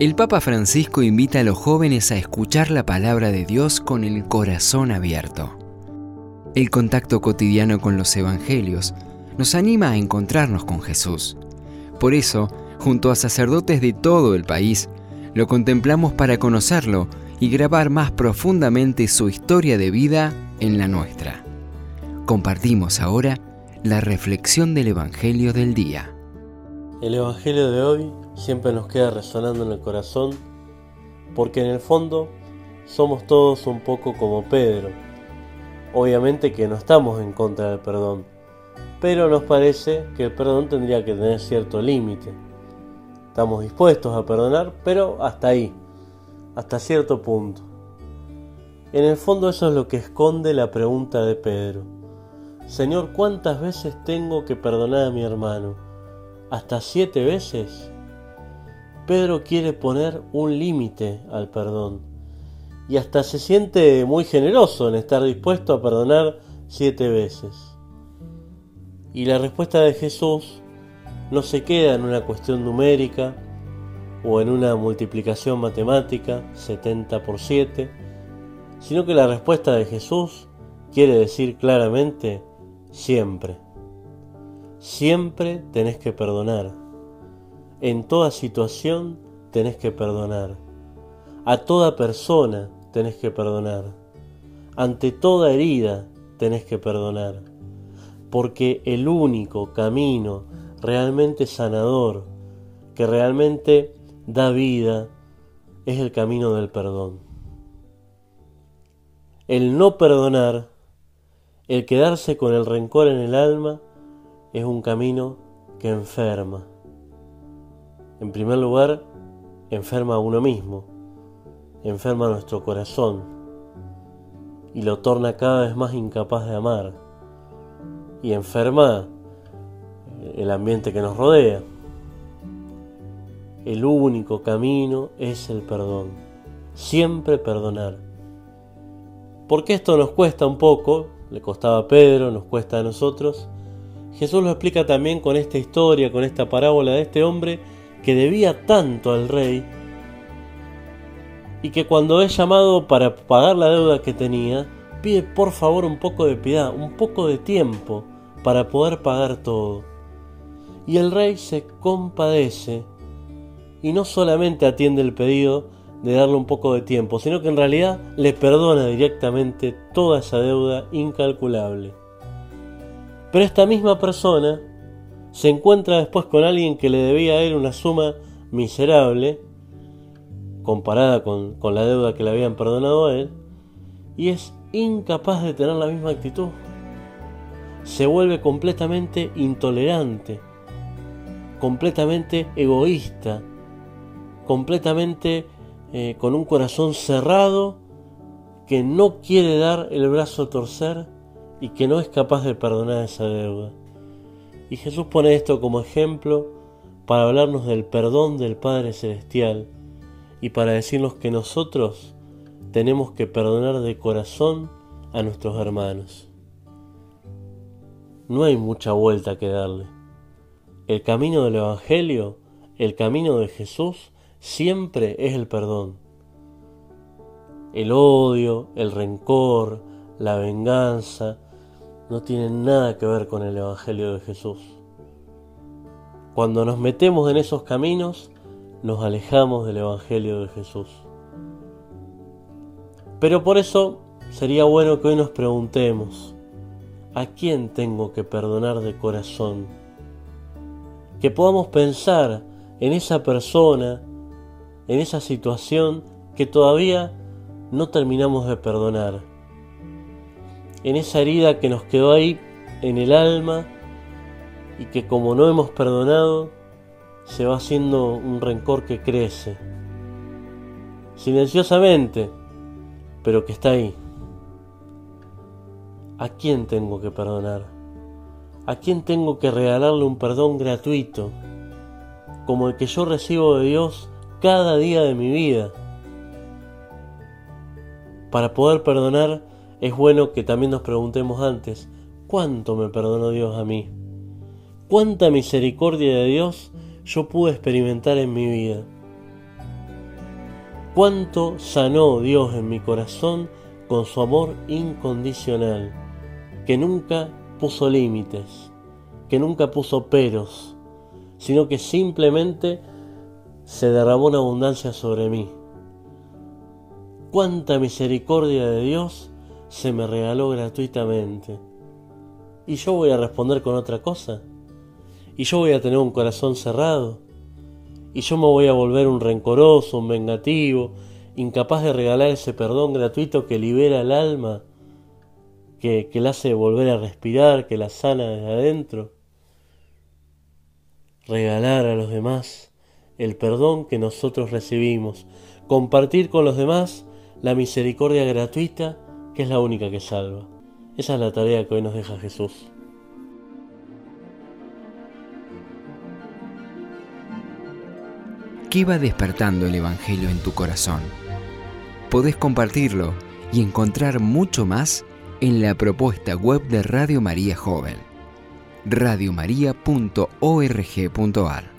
El Papa Francisco invita a los jóvenes a escuchar la palabra de Dios con el corazón abierto. El contacto cotidiano con los evangelios nos anima a encontrarnos con Jesús. Por eso, junto a sacerdotes de todo el país, lo contemplamos para conocerlo y grabar más profundamente su historia de vida en la nuestra. Compartimos ahora la reflexión del Evangelio del día. El Evangelio de hoy siempre nos queda resonando en el corazón, porque en el fondo somos todos un poco como Pedro. Obviamente que no estamos en contra del perdón, pero nos parece que el perdón tendría que tener cierto límite. Estamos dispuestos a perdonar, pero hasta ahí, hasta cierto punto. En el fondo eso es lo que esconde la pregunta de Pedro. Señor, ¿cuántas veces tengo que perdonar a mi hermano? ¿Hasta 7 veces? Pedro quiere poner un límite al perdón y hasta se siente muy generoso en estar dispuesto a perdonar 7 veces. Y la respuesta de Jesús no se queda en una cuestión numérica o en una multiplicación matemática, 70 por 7, sino que la respuesta de Jesús quiere decir claramente siempre. Siempre tenés que perdonar. En toda situación tenés que perdonar. A toda persona tenés que perdonar. Ante toda herida tenés que perdonar. Porque el único camino realmente sanador, que realmente da vida, es el camino del perdón. El no perdonar, el quedarse con el rencor en el alma, es un camino que enferma. En primer lugar, enferma a uno mismo, enferma a nuestro corazón y lo torna cada vez más incapaz de amar. Y enferma el ambiente que nos rodea. El único camino es el perdón. Siempre perdonar. Porque esto nos cuesta un poco, le costaba a Pedro, nos cuesta a nosotros. Jesús lo explica también con esta historia, con esta parábola de este hombre que debía tanto al rey y que cuando es llamado para pagar la deuda que tenía, pide por favor un poco de piedad, un poco de tiempo para poder pagar todo. Y el rey se compadece y no solamente atiende el pedido de darle un poco de tiempo, sino que en realidad le perdona directamente toda esa deuda incalculable. Pero esta misma persona se encuentra después con alguien que le debía a él una suma miserable comparada con la deuda que le habían perdonado a él, y es incapaz de tener la misma actitud. Se vuelve completamente intolerante, completamente egoísta, completamente con un corazón cerrado que no quiere dar el brazo a torcer y que no es capaz de perdonar esa deuda. Y Jesús pone esto como ejemplo para hablarnos del perdón del Padre Celestial y para decirnos que nosotros tenemos que perdonar de corazón a nuestros hermanos. No hay mucha vuelta que darle. El camino del Evangelio, el camino de Jesús, siempre es el perdón. El odio, el rencor, la venganza, no tienen nada que ver con el Evangelio de Jesús. Cuando nos metemos en esos caminos, nos alejamos del Evangelio de Jesús. Pero por eso sería bueno que hoy nos preguntemos, ¿a quién tengo que perdonar de corazón? Que podamos pensar en esa persona, en esa situación que todavía no terminamos de perdonar. En esa herida que nos quedó ahí en el alma y que como no hemos perdonado, se va haciendo un rencor que crece, silenciosamente, pero que está ahí. ¿A quién tengo que perdonar? ¿A quién tengo que regalarle un perdón gratuito, como el que yo recibo de Dios cada día de mi vida? Para poder perdonar, es bueno que también nos preguntemos antes, ¿cuánto me perdonó Dios a mí? ¿Cuánta misericordia de Dios yo pude experimentar en mi vida? cuánto sanó Dios en mi corazón con su amor incondicional, que nunca puso límites, que nunca puso peros, sino que simplemente se derramó en abundancia sobre mí. Cuánta misericordia de Dios se me regaló gratuitamente. ¿Y yo voy a responder con otra cosa? ¿Y yo voy a tener un corazón cerrado? ¿Y yo me voy a volver un rencoroso, un vengativo, incapaz de regalar ese perdón gratuito que libera el alma, que la hace volver a respirar, que la sana desde adentro? Regalar a los demás el perdón que nosotros recibimos, compartir con los demás la misericordia gratuita, que es la única que salva. Esa es la tarea que hoy nos deja Jesús. ¿Qué va despertando el Evangelio en tu corazón? Podés compartirlo y encontrar mucho más en la propuesta web de Radio María Joven, radiomaria.org.ar.